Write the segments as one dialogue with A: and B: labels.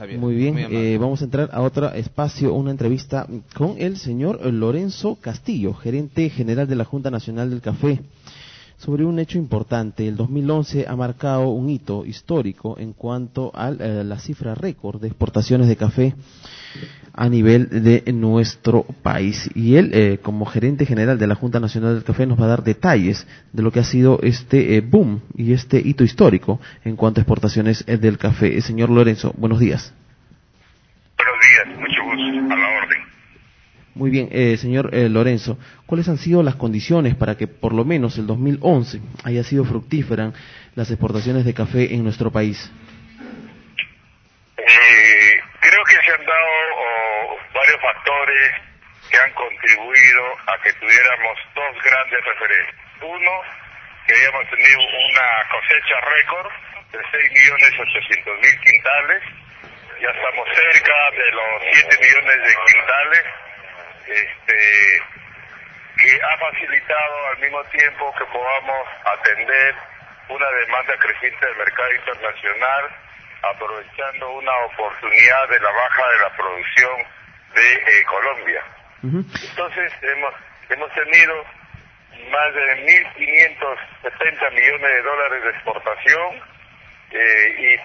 A: Javier.
B: Muy bien,
A: Muy
B: vamos a entrar a otro espacio, una entrevista con el señor Lorenzo Castillo, gerente general de la Junta Nacional del Café, sobre un hecho importante. El 2011 ha marcado un hito histórico en cuanto a la cifra récord de exportaciones de café a nivel de nuestro país. Y él, como gerente general de la Junta Nacional del Café, nos va a dar detalles de lo que ha sido este boom y este hito histórico en cuanto a exportaciones del café. Señor Lorenzo, buenos días.
C: Buenos días, mucho gusto, a la orden.
B: Muy bien, señor Lorenzo, ¿cuáles han sido las condiciones para que por lo menos el 2011 haya sido fructífera las exportaciones de café en nuestro país?
C: Creo que se han dado varios factores que han contribuido a que tuviéramos dos grandes referentes. Uno, que habíamos tenido una cosecha récord de 6.800.000 quintales, ya estamos cerca de los 7 millones de quintales, que ha facilitado al mismo tiempo que podamos atender una demanda creciente del mercado internacional, aprovechando una oportunidad de la baja de la producción de Colombia. Entonces hemos tenido más de 1.570 millones de dólares de exportación y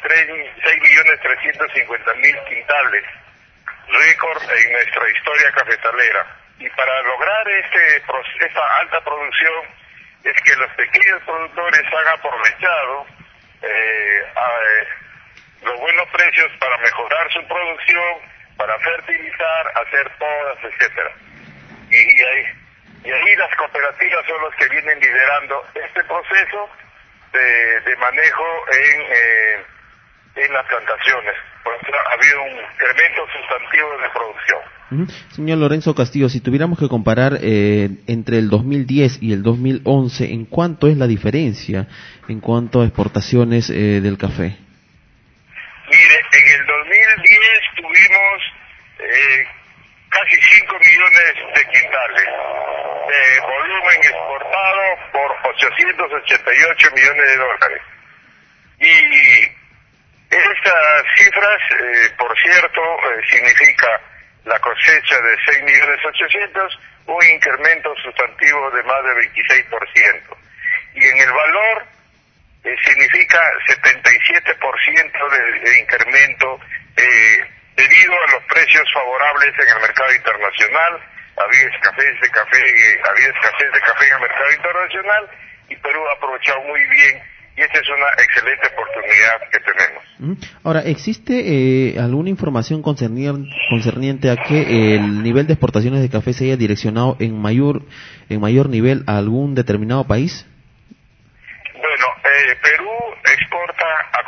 C: 6.350.000 quintales, récord en nuestra historia cafetalera. Y para lograr esta alta producción es que los pequeños productores han aprovechado los buenos precios para mejorar su producción, para fertilizar, hacer podas, etcétera. Y ahí las cooperativas son los que vienen liderando este proceso de manejo en las plantaciones. Por eso ha habido un incremento sustantivo de producción.
B: Señor Lorenzo Castillo, si tuviéramos que comparar entre el 2010 y el 2011, ¿en cuánto es la diferencia en cuanto a exportaciones del café?
C: Mire, en el 2010 tuvimos casi 5 millones de quintales de volumen exportado por 888 millones de dólares. Y estas cifras, por cierto, significa la cosecha de 6.800.000, un incremento sustantivo de más de 26%. Y en el valor significa 77% de incremento debido a los precios favorables en el mercado internacional. Había escasez de café en el mercado internacional y Perú ha aprovechado muy bien, y esta es una excelente oportunidad que tenemos.
B: Ahora, ¿existe alguna información concerniente a que el nivel de exportaciones de café se haya direccionado en mayor nivel a algún determinado país?
C: Bueno, Perú exporta a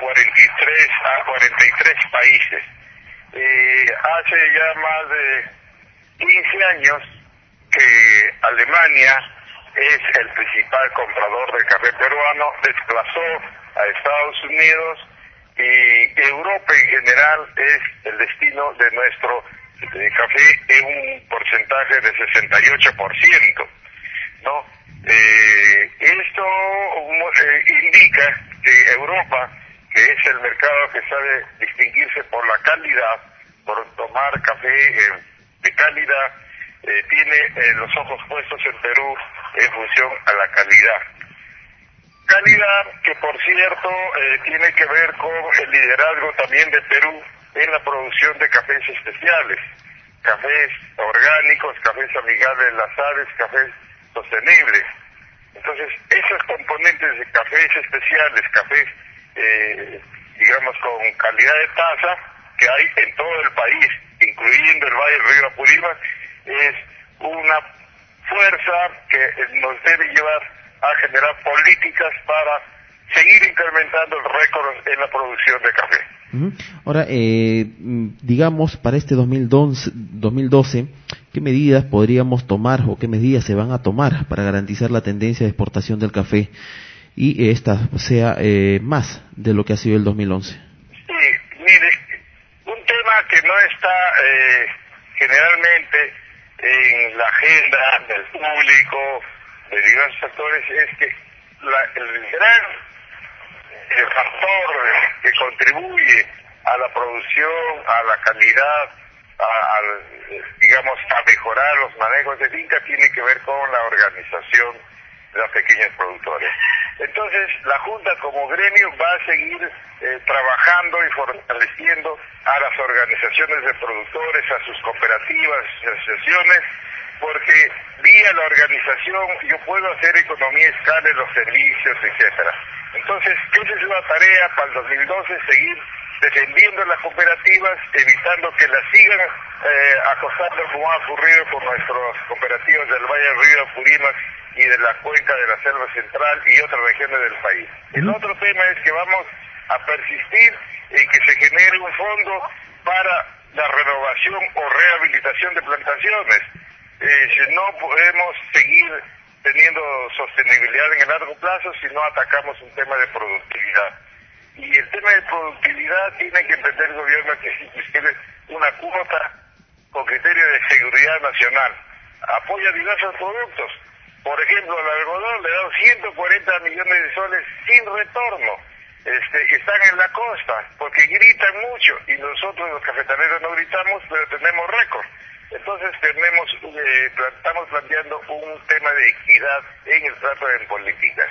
C: 43 países. Hace ya más de 15 años que Alemania es el principal comprador del café peruano, desplazó a Estados Unidos, y Europa en general es el destino de nuestro café en un porcentaje de 68%, ¿no? Esto indica que Europa, que es el mercado que sabe distinguirse por la calidad, por tomar café de calidad, tiene los ojos puestos en Perú en función a la calidad. Calidad que, por cierto, tiene que ver con el liderazgo también de Perú en la producción de cafés especiales, cafés orgánicos, cafés amigables de las aves, cafés sostenibles. Entonces, esos componentes de cafés especiales, cafés, digamos, con calidad de taza, que hay en todo el país, incluyendo el Valle del Río Apurímac, es una fuerza que nos debe llevar a generar políticas para seguir incrementando el récord en la producción de café.
B: Ahora, digamos, para este 2012, ¿qué medidas podríamos tomar o qué medidas se van a tomar para garantizar la tendencia de exportación del café y esta sea más de lo que ha sido el 2011?
C: Sí, mire, un tema que no está generalmente en la agenda del público, de diversos sectores, es que el gran factor que contribuye a la producción, a la calidad, digamos, a mejorar los manejos de finca, tiene que ver con la organización de los pequeños productores. Entonces, la Junta como gremio va a seguir trabajando y fortaleciendo a las organizaciones de productores, a sus cooperativas, asociaciones, porque vía la organización yo puedo hacer economía de escala en los servicios, etcétera. Entonces, esa es una tarea para el 2012, seguir defendiendo las cooperativas, evitando que las sigan acosando como ha ocurrido con nuestros cooperativas del Valle del Río Apurímac y de la cuenca de la Selva Central y otras regiones del país. El otro tema es que vamos a persistir en que se genere un fondo para la renovación o rehabilitación de plantaciones. No podemos seguir teniendo sostenibilidad en el largo plazo si no atacamos un tema de productividad. Y el tema de productividad tiene que entender el gobierno que existe una cuota con criterio de seguridad nacional. Apoya diversos productos. Por ejemplo, al algodón le dan 140 millones de soles sin retorno. Están en la costa porque gritan mucho y nosotros los cafetaleros no gritamos, pero tenemos récord. Entonces estamos planteando un tema de equidad en el trato en políticas.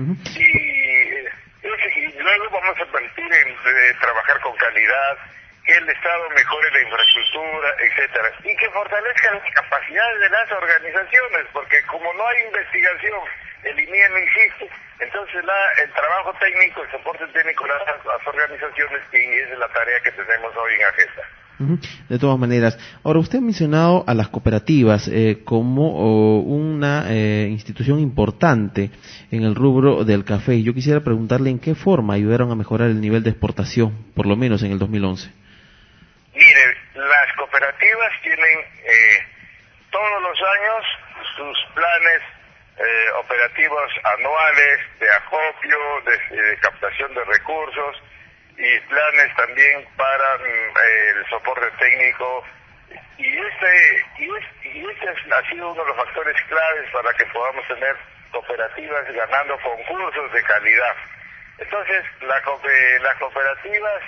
C: Y luego vamos a partir en trabajar con calidad, que el Estado mejore la infraestructura, etcétera, y que fortalezca las capacidades de las organizaciones, porque como no hay investigación, el INIE no existe, entonces el trabajo técnico, el soporte técnico de las organizaciones, y esa es la tarea que tenemos hoy en agenda.
B: De todas maneras, ahora usted ha mencionado a las cooperativas como una institución importante en el rubro del café. Y yo quisiera preguntarle en qué forma ayudaron a mejorar el nivel de exportación, por lo menos en el 2011.
C: Mire, las cooperativas tienen todos los años sus planes operativos anuales de acopio, de captación de recursos, y planes también para el soporte técnico, y este ha sido uno de los factores claves para que podamos tener cooperativas ganando concursos de calidad. Entonces, las cooperativas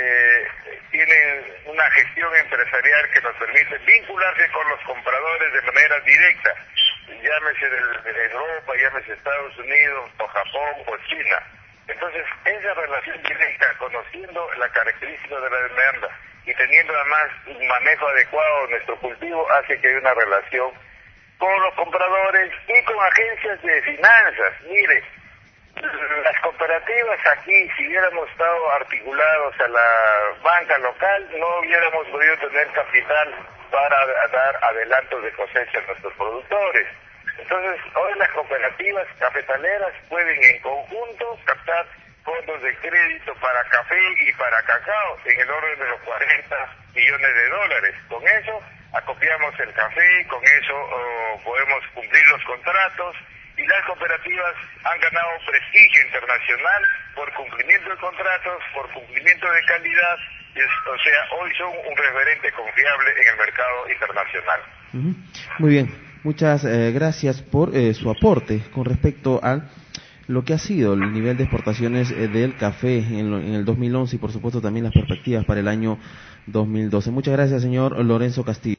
C: tienen una gestión empresarial que nos permite vincularse con los compradores de manera directa, llámese de Europa, llámese Estados Unidos, o Japón, o China. Entonces, esa relación directa, conociendo la característica de la demanda y teniendo además un manejo adecuado de nuestro cultivo, hace que haya una relación con los compradores y con agencias de finanzas. Mire, las cooperativas aquí, si hubiéramos estado articulados a la banca local, no hubiéramos podido tener capital para dar adelantos de cosecha a nuestros productores. Entonces, hoy las cooperativas cafetaleras pueden en conjunto captar fondos de crédito para café y para cacao en el orden de los 40 millones de dólares. Con eso acopiamos el café, con eso podemos cumplir los contratos, y las cooperativas han ganado prestigio internacional por cumplimiento de contratos, por cumplimiento de calidad, o sea, hoy son un referente confiable en el mercado internacional.
B: Muy bien. Muchas gracias por su aporte con respecto a lo que ha sido el nivel de exportaciones del café en el 2011 y por supuesto también las perspectivas para el año 2012. Muchas gracias, señor Lorenzo Castillo.